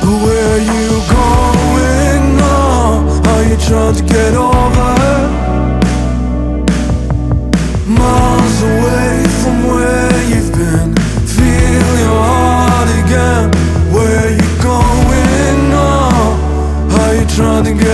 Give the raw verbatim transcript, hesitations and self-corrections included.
Where you going now? Are you trying to get over? Miles away from where you've been. Feel your heart again. Where you going now? Are you trying to get